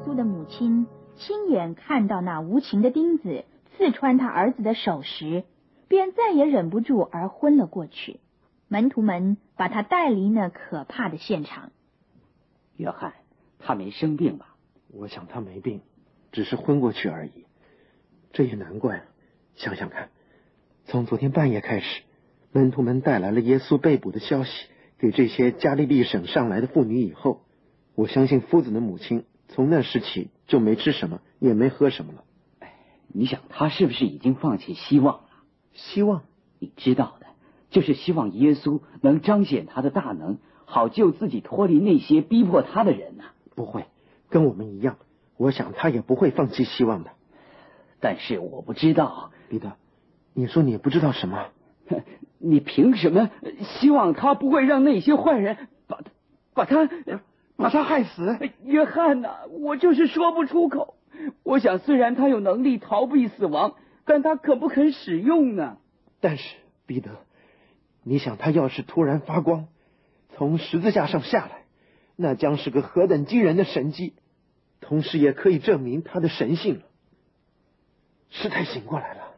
稣的母亲亲眼看到那无情的钉子刺穿他儿子的手时，便再也忍不住而昏了过去。门徒们把他带离那可怕的现场。 约翰，他没生病吧？ 我想他没病，只是昏过去而已。这也难怪，想想看，从昨天半夜开始，门徒们带来了耶稣被捕的消息给这些加利利省上来的妇女以后，我相信夫子的母亲从那时起就没吃什么也没喝什么了。 你想他是不是已经放弃希望了？ 希望？ 你知道的，就是希望耶稣能彰显他的大能，好救自己脱离那些逼迫他的人呢。 不会，跟我们一样，我想他也不会放弃希望的。 但是我不知道。 彼得，你说你不知道什么？ 你凭什么希望他不会让那些坏人把他害死？约翰呐，我就是说不出口。我想虽然他有能力逃避死亡，但他可不肯使用呢。 但是彼得，你想他要是突然发光，从十字架上下来，那将是个何等惊人的神迹，同时也可以证明他的神性了。师太醒过来了。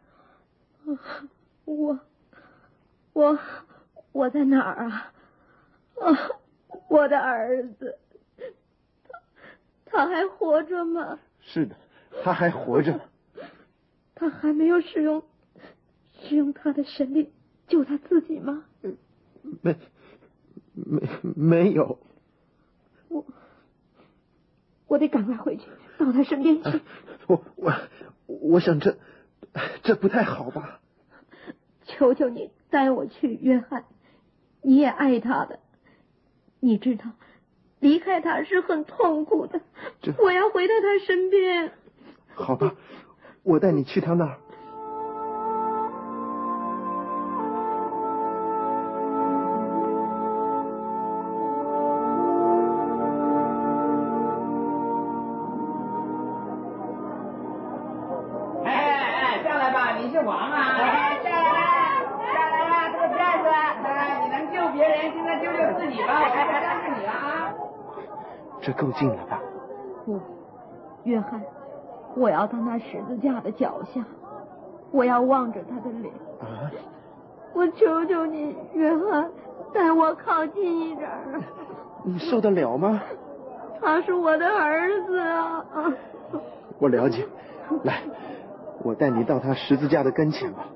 我在哪儿啊？我的儿子，他还活着吗？ 是的，他还活着。 他还没有使用他的神力救他自己吗？ 没有。 我得赶快回去到他身边去。 我想这不太好吧？ 求求你带我去，约翰，你也爱他的，你知道离开他是很痛苦的，我要回到他身边。 好吧，我带你去他那儿。 下来吧，你是王啊！下来，这个骗子，你能救别人，现在救救自己吧，我还相信你了啊！ 这够近了吧？ 不，约翰，我要到那十字架的脚下，我要望着他的脸。 啊！ 我求求你，约翰，带我靠近一点儿。 你受得了吗？ 他是我的儿子啊！ 我了解，来，我带你到他十字架的跟前吧。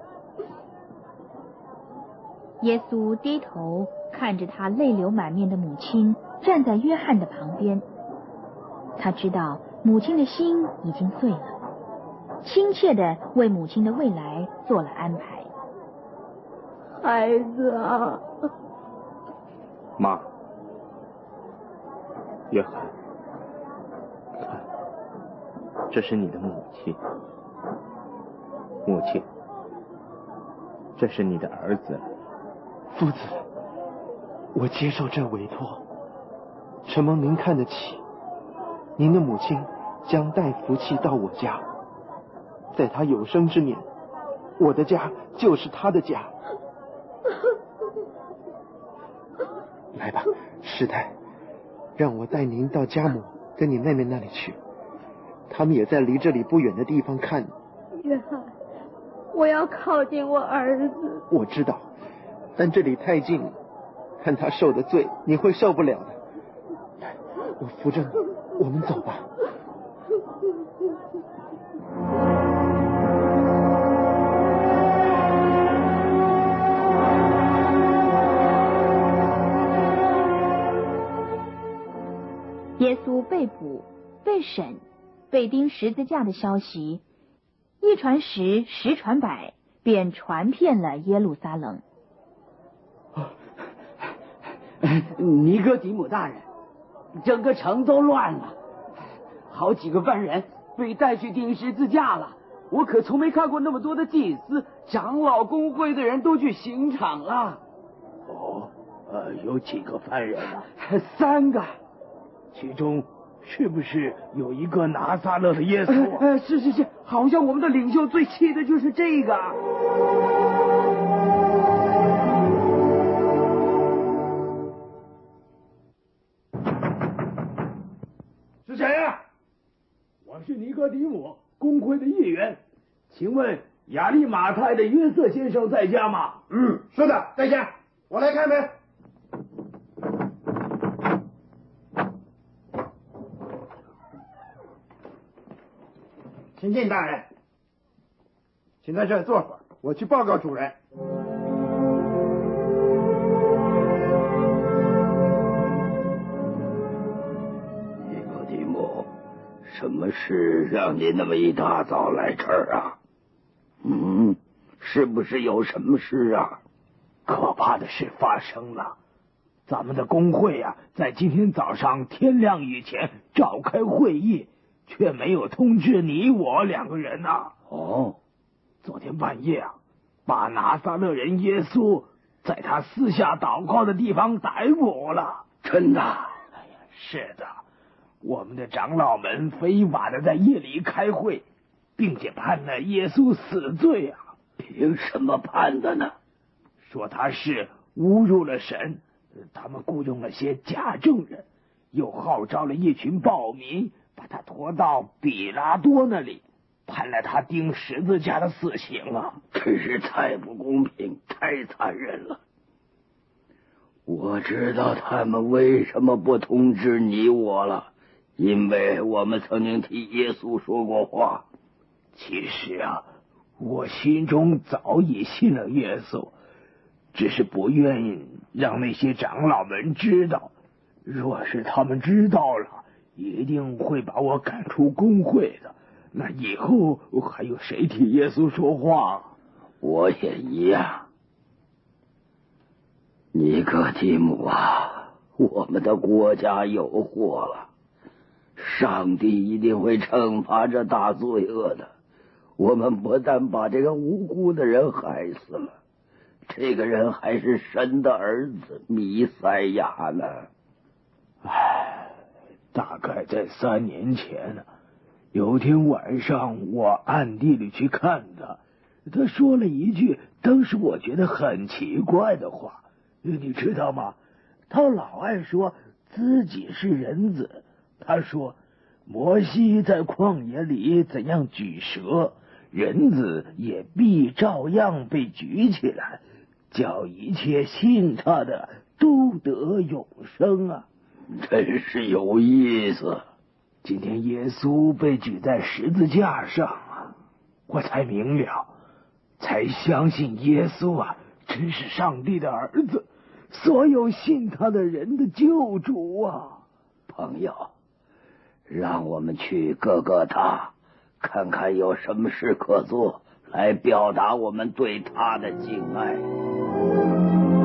耶稣低头看着他泪流满面的母亲站在约翰的旁边，他知道母亲的心已经碎了，亲切地为母亲的未来做了安排。 孩子啊！ 妈，约翰，看，这是你的母亲。母亲，这是你的儿子。夫子，我接受这委托，承蒙您看得起，您的母亲将带福气到我家，在她有生之年，我的家就是她的家。来吧，师太，让我带您到家母跟你妹妹那里去，他们也在离这里不远的地方看你。 约翰，我要靠近我儿子。 我知道，但这里太近了，看他受的罪，你会受不了的。来，我扶着你，我们走吧。 耶稣被捕、被审、被钉十字架的消息，一传十，十传百，便传遍了耶路撒冷。 尼哥底母大人，整个城都乱了，好几个犯人被带去钉十字架了。我可从没看过那么多的祭司、长老、公会的人都去刑场了。 有几个犯人啊 ？3个。 其中是不是有一个拿撒勒的耶稣啊？ 是，好像我们的领袖最气的就是这个。 是谁呀？ 请问亚利马太的约瑟先生在家吗？ 是的，在家。我来开门。请进，大人。请在这儿坐会儿，我去报告主人。 尼哥底母，什么事让你那么一大早来这儿啊？是不是有什么事啊？可怕的事发生了。咱们的工会啊，在今天早上天亮以前召开会议，却没有通知你我2个人呐。昨天半夜啊，把拿撒勒人耶稣在他私下祷告的地方逮捕了。真的？哎呀，是的。我们的长老们非法的在夜里开会，并且判了耶稣死罪啊。凭什么判的呢？说他是侮辱了神，他们雇佣了些假证人，又号召了一群暴民，把他拖到比拉多那里，判了他钉十字架的死刑啊！真是太不公平，太残忍了。我知道他们为什么不通知你我了，因为我们曾经替耶稣说过话。其实啊，我心中早已信了耶稣，只是不愿意让那些长老们知道。若是他们知道了，一定会把我赶出公会的。那以后还有谁替耶稣说话？我也一样。尼哥底母啊，我们的国家有祸了，上帝一定会惩罚这大罪恶的。我们不但把这个无辜的人害死了，这个人还是神的儿子弥赛亚呢。大概在3年前呢，有天晚上我暗地里去看他说了一句当时我觉得很奇怪的话，你知道吗？他老爱说自己是人子。他说摩西在旷野里怎样举蛇，人子也必照样被举起来，叫一切信他的都得永生啊！真是有意思。今天耶稣被举在十字架上啊，我才明了，才相信耶稣啊，真是上帝的儿子，所有信他的人的救主啊！朋友，让我们去各个他，看看有什么事可做，来表达我们对他的敬爱。